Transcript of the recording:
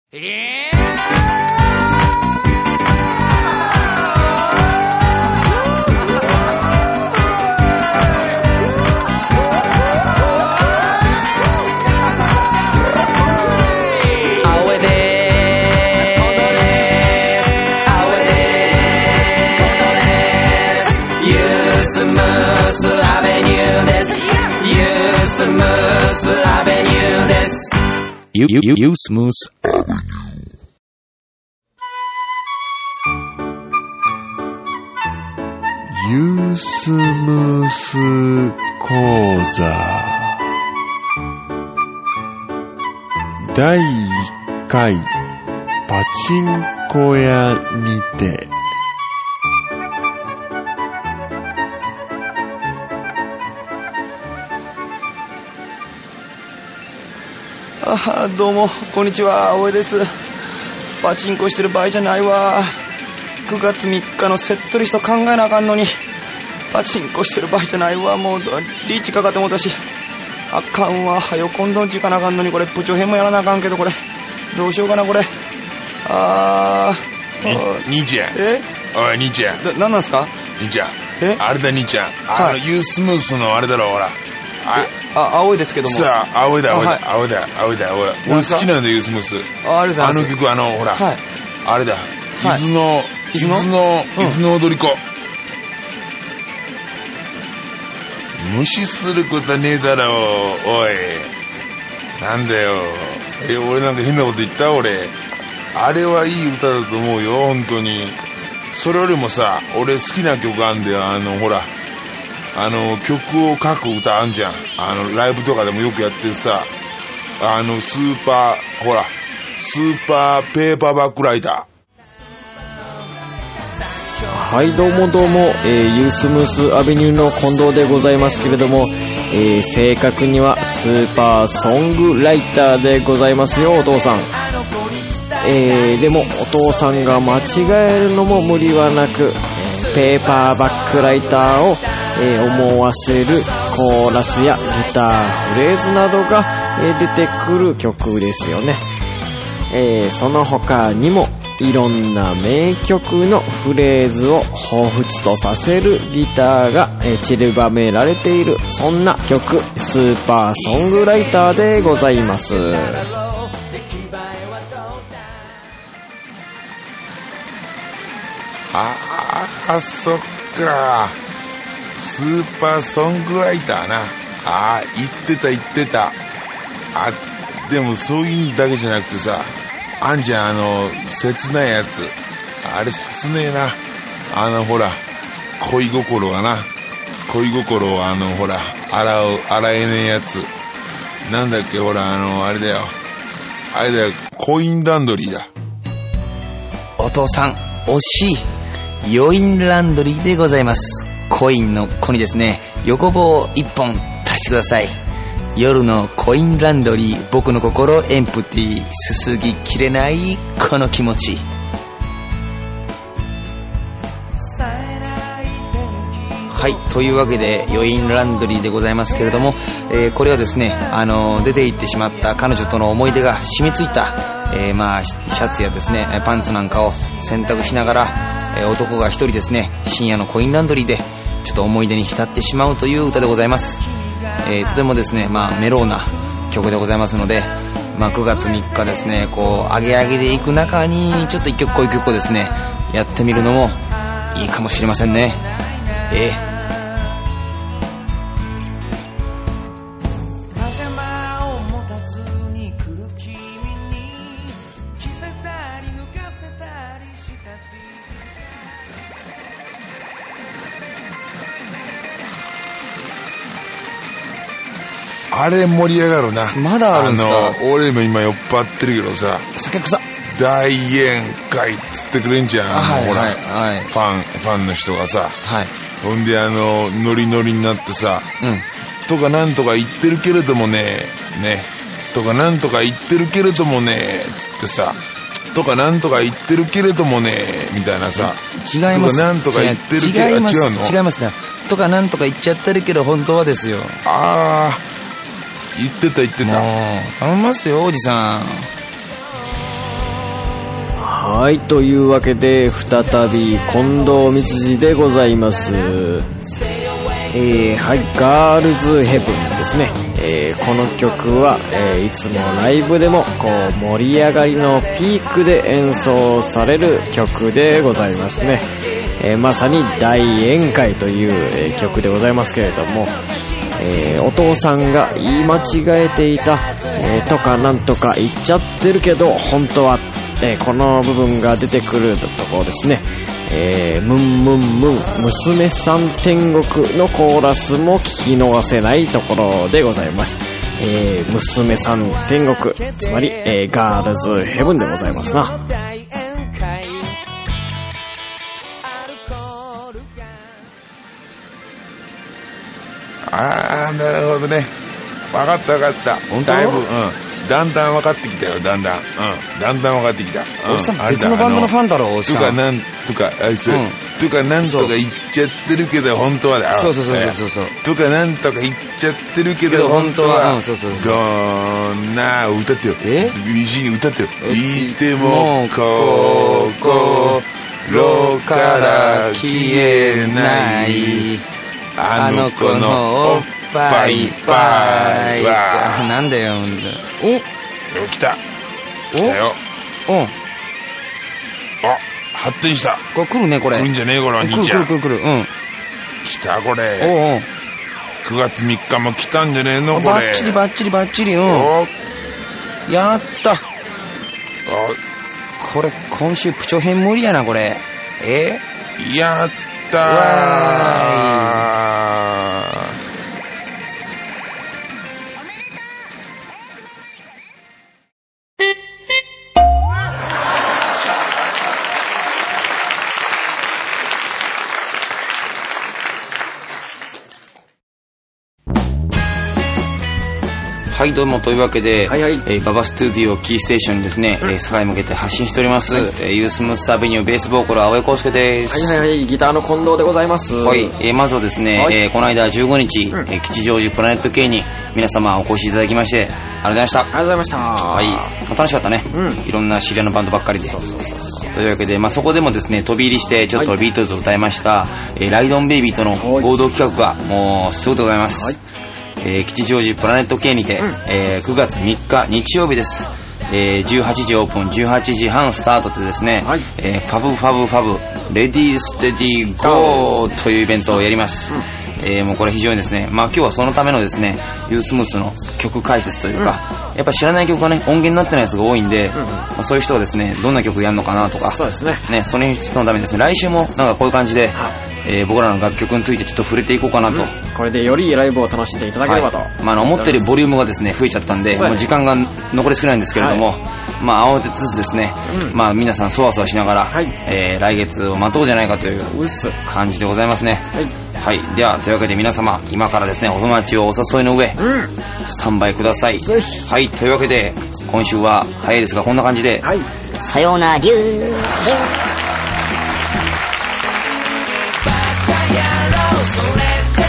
スムースアベニューです。ユースムースアベニューです。ユースムースアベニュー。 ユースムース講座第1回パチンコ屋にて。 どうもこんにちは、大江です。パチンコしてる場合じゃないわ。9月3日のセットリスト考えなあかんのにパチンコしてる場合じゃないわ。もうリーチかかってもうたしあかんわ。はよ今度んち行かなあかんのに、これ部長編もやらなあかんけど、これどうしようかな。これ兄ちゃん、おい兄ちゃん、 何なんすか兄ちゃん、あれだ兄ちゃん、ユースムースのあれだろ、ほら青いですけども。 さあ、青いだ。俺好きなんだよ、ユースムース。 ありがとうございます。 あの曲、ほら、 はい、 あれだ、伊豆の踊り子。無視することねえだろ、おい。なんだよ。俺なんか変なこと言った？俺。あれはいい歌だと思うよ、本当に。それよりもさ、俺好きな曲あんだよ、ほら。曲を書く歌あんじゃん。ライブとかでもよくやってるさ、スーパーペーパーバックライター。はい、どうも、ユースムースアベニューの近藤でございますけれども、正確にはスーパーソングライターでございますよ、お父さん。でもお父さんが間違えるのも無理はなく、ペーパーバックライターを思わせるコーラスやギター、フレーズなどが出てくる曲ですよね。その他にもいろんな名曲のフレーズを彷彿とさせるギターが散りばめられている、そんな曲、スーパーソングライターでございます。 そっか。スーパーソングライターな。言ってた。でもそういうだけじゃなくてさ、あんじゃん、切ないやつ。あれ切ねえな。ほら、恋心をほら、洗えねえやつ。なんだっけ、ほら、あれだよ、コインランドリーだ。 お父さん、惜しい。余韻ランドリーでございます。コインの子にですね、横棒1本足してください。夜のコインランドリー、僕の心エンプティー、すすぎきれないこの気持ち。はい、というわけで余韻ランドリーでございますけれども、これはですね、出て行ってしまった彼女との思い出が染みついた、シャツやですね、パンツなんかを洗濯しながら、男が一人ですね、深夜のコインランドリーでちょっと思い出に浸ってしまうという歌でございます。とてもですね、メローな曲でございますので、9月3日ですね、上げでいく中にちょっと一曲こういう曲をですね、やってみるのもいいかもしれませんね。 あれ盛り上がるな。 まだあるんですか？ 俺も今酔っ払ってるけどさ、 酒臭大宴会っつってくれんじゃん。ほら、ファンの人がさ、ほんでノリノリになってさ、とかなんとか言ってるけれどもね、とかなんとか言ってるけれどもねつってさ、とかなんとか言ってるけれどもねみたいなさ、 違います。 とかなんとか言ってるけれども、違うの？ 違いますね。とかなんとか言っちゃってるけど本当はですよ。 言ってた。 もう頼みますよ、おじさん。 はい、というわけで再び近藤光次でございます。はい、ガールズヘブンですね。この曲は、いつもライブでもこう盛り上がりのピークで演奏される曲でございますね。まさに大宴会という、曲でございますけれども、お父さんが言い間違えていた、とかなんとか言っちゃってるけど本当は、この部分が出てくるところですね。ムンムンムン娘さん天国のコーラスも聞き逃せないところでございます。娘さん天国、つまり、ガールズヘブンでございますな。 あー、なるほどね。分かった分かった。 本当？ だいぶ、だんだん分かってきたよ、だんだん。だんだん分かってきた。 おじさん別のバンドのファンだろ、おじさん。 とかなんとか、とかなんとか言っちゃってるけど本当はだ。 そう。 とかなんとか言っちゃってるけど本当は。 そう。 どんな歌ってよ。虹に歌ってよ。いても心から消えない。あの子のおっぱいぱいは。 なんだよ。 来たよ。発展した。 これ来るね、これ。 来るんじゃねえ、これ、兄ちゃん。 来る。 来た、これ。9月3日も来たんじゃねえの、これ。 バッチリ。やった。これ、今週、プチョ編無理やな、これ。 やったー。 はい、どうも、というわけで、 はいはい、 ババスタジオキーステーションにですね、世界に向けて発信しております、ユースムースアベニューベースボーカル青江康介です。 はい、ギターの近藤でございます。 はい、まずはですね、この間15日、吉祥寺プラネット系に皆様お越しいただきまして、ありがとうございました。 ありがとうございました。 はい、楽しかったね。いろんな知り合いのバンドばっかりで。そう。というわけで、そこでもですね、飛び入りしてちょっとビートルズを歌いました、ライドオンベイビーとの合同企画がもうすごいでございます。吉祥寺プラネット系にて、9月3日日曜日です。18時オープン、18時半スタートでですね、ファブレディーステディーゴーというイベントをやります。もうこれ非常にですね、今日はそのためのですね、ユースムースの曲解説というか、やっぱ知らない曲がね、音源になってないやつが多いんで、そういう人がですね、どんな曲やるのかなとか、 そうですね。 その人のためにですね、来週もなんかこういう感じで、僕らの楽曲についてちょっと触れていこうかなと、 これでよりライブを楽しんでいただければと、 思ってるボリュームがですね増えちゃったんで、もう時間が残り少ないんですけれども、慌てつつですね、皆さんそわそわしながら、来月を待とうじゃないかという感じでございますね。はい、ではというわけで皆様、今からですねお友達をお誘いの上、スタンバイください。はい、というわけで今週は早いですがこんな感じで、 さようならりゅう。それで